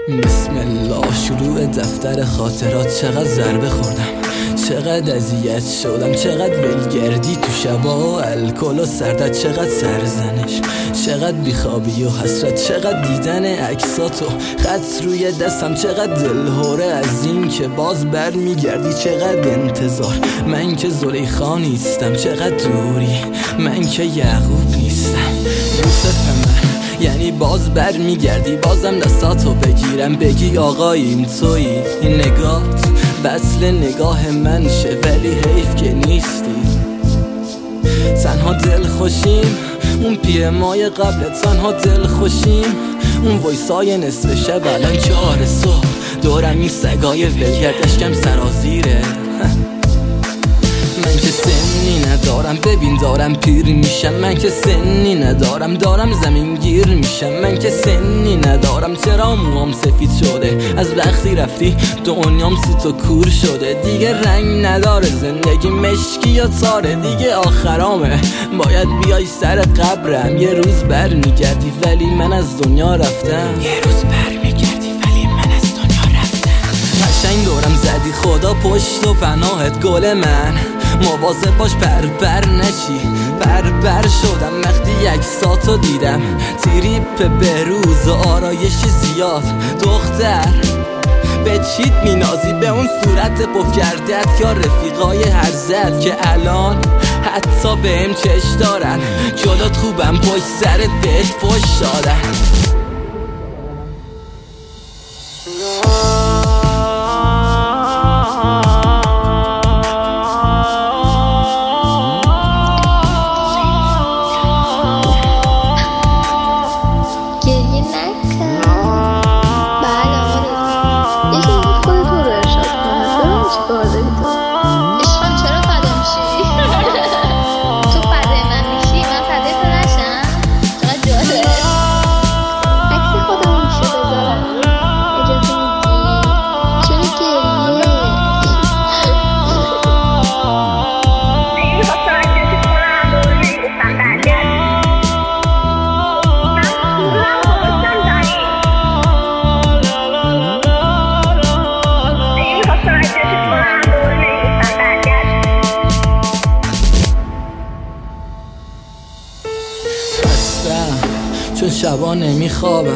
بسم الله. شروع دفتر خاطرات. چقدر ضربه خوردم، چقدر اذیت شدم، چقدر ولگردی تو شبا، الکل و سردت، چقدر سرزنش، چقدر بیخوابی و حسرت، چقدر دیدن عکساتو خط روی دستم، چقدر دلهوره از این که باز بر میگردی، چقدر انتظار من که زلیخا نیستم، چقدر دوری من که یعقوب نیستم. یوسف من یعنی باز بر میگردی، بازم دستاتو بگیرم بگی آقاییم تویی، این نگات وصل نگاه من شه، ولی حیف که نیستی. تنها دل خوشیم اون پیه مای قبل، تنها دل خوشیم اون ویسای نصف شب، الان 4 صبح دورم این سگای ولگردشکم سرازیره. من که سنی ندارم، ببین دارم پیر میشم، من که سنی ندارم، دارم زمین گیر میشم، من که سنی ندارم، چرا موام سفید شده از وقتی رفتی، دنیام سوت و کور شده، دیگه رنگ نداره زندگی، مشکی یا تاره، دیگه آخرامه، باید بیای سر قبرم، یه روز بر میگردی ولی من از دنیا رفتم، یه روز بر میگردی ولی من از دنیا رفتم. قشنگ دورم زدی، خدا پشت و پناهت گل من، مواظب باش پر نشی. پر شدم وقتی عکساتو دیدم، تریپ بهروز و آرایش زیاد، دختر به چیت مینازی، به اون صورت پف کردت یا رفیقای هرزت که الان حتی بهم چش دارن، جلوت خوبم پشت سرت بهت فش دادن. چون شبا نمیخوابم،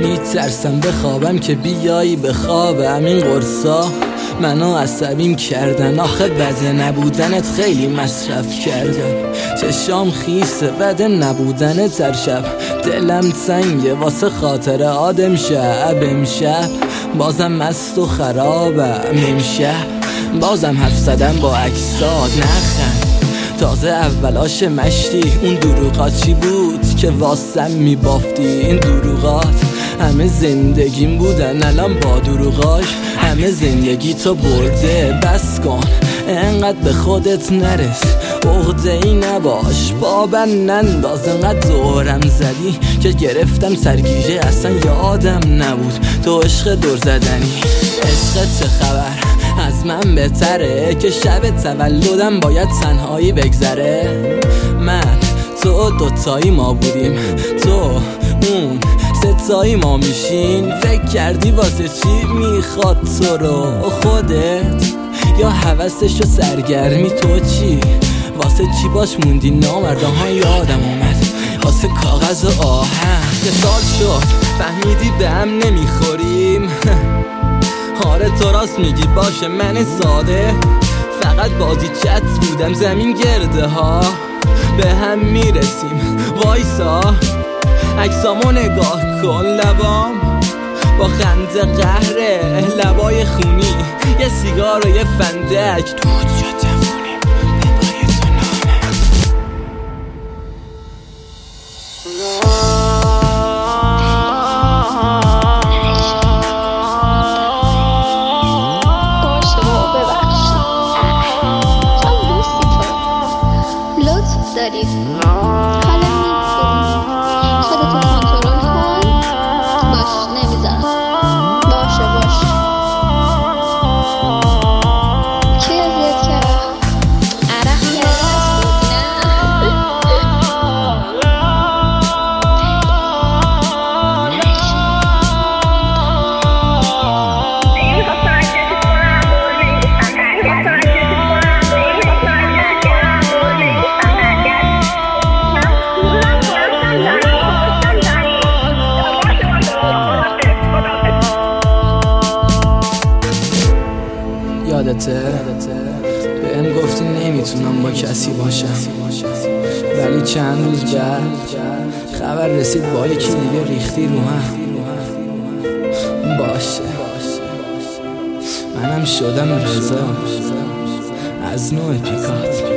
میترسم بخوابم که بیایی بخوابم. این قرصا منو عصبیم کردن، آخه بده نبودنت خیلی مصرف کردم، چشام خیسه بده نبودنت هر شب، دلم تنگه واسه خاطر آدم شب. امشب بازم مست و خرابم، امشب بازم حرف زدم با عکسات، نخند تازه اولاش مشتی. اون دروغات چی بود که واسم میبافتی؟ این دروغات همه زندگیم بودن، الان با دروغاش همه زندگی تو برده. بس کن انقدر به خودت نرس، عقده ای نباش، بابن ننداز، انقدر دورم زدی که گرفتم سرگیجه، اصلا یادم نبود تو عشق دور زدنی. عشقت چه خبر؟ از من بهتره که شب تولدم باید تنهایی بگذره. من تو دوتایی ما بودیم، تو اون ستایی ما میشین. فکر کردی واسه چی میخواد تو رو خودت یا حوثش و سرگرمی؟ تو چی واسه چی باش موندی؟ نامردم ها یادم اومد واسه کاغذ و آهن. یه سال شد فهمیدی به هم نمیخوریم. آره تو راست میگی، باشه من ساده فقط بازی چت بودم، زمین گرده ها به هم میرسیم. وایسا عکسامو نگاه کن، لبام با خنده قهره، لبای خونی، یه سیگار و یه فندک، دود شد جوونیم بباری تو حالا میگذاریم خودتو کنترل کن. باش نمیزنم، باشه کی اذیت کرد؟ بهم گفتی نمیتونم با کسی باشم، ولی چند روز بعد خبر رسید با یکی دیگه ریختی رو هم. باشه منم شدم رضا از نوع پیکات.